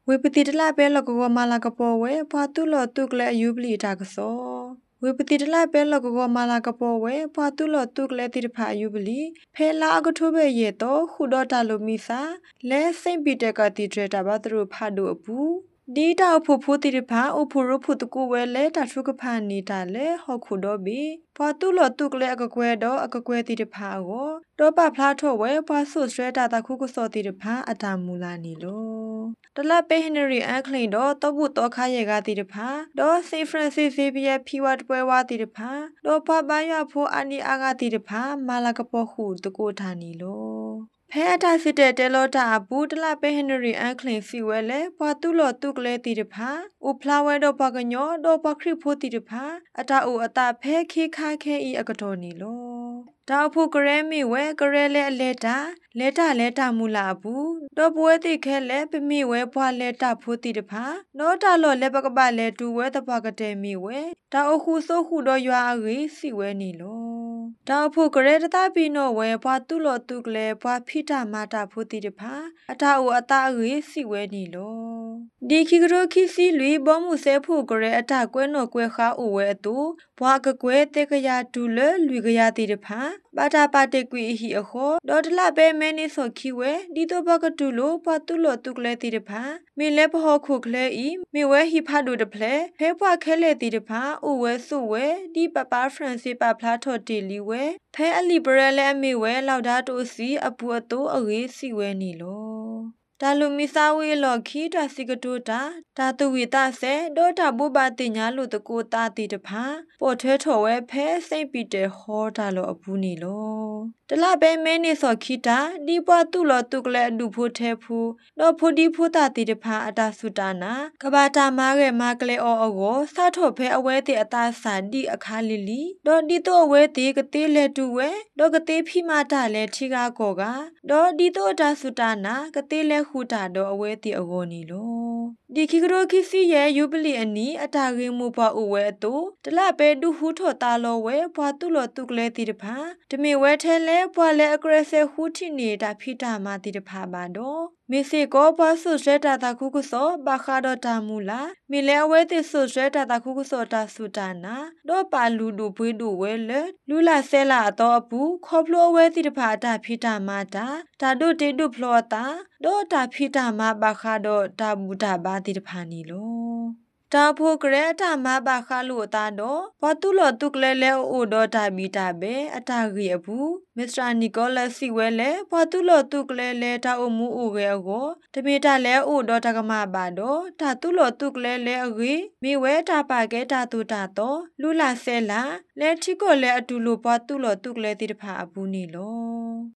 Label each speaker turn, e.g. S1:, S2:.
S1: ဝေပတိတလပဲလကောမာလာကပေါ်ဝဲဖွာတုလောတုကလဲယူပလီတာကစောဝေပတိတလပဲလကောမာလာကပေါ်ဝဲဖွာတုလောတုကလဲတိတဖာယူပလီဖဲလာကထိုးပဲရဲ့တော့ခုတော့တာလိုမီစာလဲစိတ်ပီတက်ကတိထရတာဘာသူတို့ဖာတို့အပူဒီတာဖို့ဖို့တိတဖာအဖို့ရဖို့တကူဝဲလဲတာထုကဖာနေတာလဲဟောခုတော့ဘီဖွာတုလောတုကလဲအကကွဲတော့အကကွဲတိတဖာကိုတော့ပဖလားထော့ဝဲဖွာဆုစရတာတခုကစောတိတဖာအတာမူလာနေလို့တလပဲဟင်နရီအကလင်တော့တပုတော့ခါရဲကတိတဖာတော့ဆေဖရန်စစ်ဇေဗီယာဖီဝတ်ပွဲဝါတိတဖာတော့ဖပယဖို့အနီအာဂတိတဖာမာလာကပေါ်ခုတကိုထာနီလို့ဖဲအတာစစ်တဲ့တဲလောတာဘူးတလပဲဟင်နရီအကလင်စီဝဲလဲဖွာတုလောတုကလဲတိတဖာဥဖလာဝဲတော့ပကညောတော့ပခရဖို့တိတဖာအတာအိုအတာဖဲခေခါခဲဤအကတော်နီလို့တောက်ဖို့ကရဲမီဝဲကရဲလဲအလဲတာမူလာဘူးတော့ပွဲတိခဲလဲပမိဝဲဘွာလဲတာဖို့တိတဖာနောတာလော်လဲပကပလဲတူဝဲတပကတဲ့မီဝဲတောက်အခုစိုးခုတော့ရွာရီစီဝဲနေလို့တောက်ဖို့ကရဲတတပီနောဝဲဘွာတုလော်တုကလဲဘွာဖိတာမာတာဖို့တိတဖာအတာအိုအတာရီစီဝဲနေလို့ဒီခိကရိုခိစီလူဘောမှုဆဲဖို့ကရဲအတာကွဲနော်ကွဲခါအိုဝဲအတူဘွာကကွဲတေကရတူလလူကရတိတဖာပါတာပါတေကွီဟီအခေါ်ဒေါ်တလပဲမဲနေစောခီဝဲဒီတော့ဘကတူလို့ပတူလို့တုကလဲတိတဖာမေလဲပဟောခုကလဲဤမေဝဲဟီဖာဒူတဖလဲဖဲဖွာခဲလေတိတဖာအိုဝဲဆုဝဲဒီပပဖရန်စီပဖလာထော်တီလီဝဲဖဲအလီဘရလဲအမေဝဲလောက်ဒါတိုစီအပူအတိုးအရေးစီဝဲနေလို့တာလူမီစာဝေလော်ခီတာစီကတိုတာတာတူဝီတာဆဲဒေါ်တာဘူပါတင်ညာလူတကိုတာတီတဖာပေါ်ထွဲထော်ဝဲဖဲစိတ်ပီတဲဟောတာလောအပူနေလောတလပဲမဲနေစောခီတာဒီပွားတူလောတုကလဲဒူဖို့ထဲဖူတော့ဖိုဒီဖိုတာတီတဖာအတာစုတာနာကဘာတာမားရဲ့မာကလဲအော်အောကိုစထော့ဖဲအဝဲတဲ့အတာစာဒီအခါလီလီတော့ဒီတော့အဝဲတေကတိလဲတူဝဲတော့ကတိဖိမာတာလဲထီကားကောကတော့ဒီတော့အတာစုတာနာကတိလဲခုတာတော့အဝဲတီအကောနီလို့ဒီခိကရိုခိစီရဲ့ယူပလီအနီအတာရင်းမှုပွားအဝဲအတူတလပဲဒူဟူထော်တာလောဝဲဘွာတူလောတုကလဲတီတဖာတမေဝဲထဲလဲဘွာလဲအကရဆဲဟူတီနေတာဖိတာမာတီတဖာပါတော့မေစေကောဘွာဆုစရတာတခုကုစောဘာခါတော့တာမူလာမေလဲအဝဲတိဆုစရတာတခုကုစောတာစုတာနာတော့ပါလူဒူပွေးဒူဝဲလဲလူလာဆဲလာတော့အပူခေါပလိုဝဲတီတဖာတာဖိတာမာတာဒါတို့တေဒုဖလောတာတော့တာဖိတာမာဘာခါတော့တာဘူတာဘာတီတဖာနီလို့တာဖို့ကရဲတာမဘာခါလို့တာတော့ဘာတူလောတုကလဲလဲအိုတော့တာဘီတာပဲအတာကြီးအဘူးမစ္စတာနီကိုလက်စီဝဲလဲဘာတူလောတုကလဲလဲတာအမှုအိုရဲကိုတမေတာလဲအိုတော့တကမပါတော့တာတူလောတုကလဲလဲအကြီးမိဝဲတာပါကဲတာတူတာတော့လူလာဆဲလာလဲချီကိုလဲအတူလို့ဘာတူလောတုကလဲတိတဖာအဘူးနေလော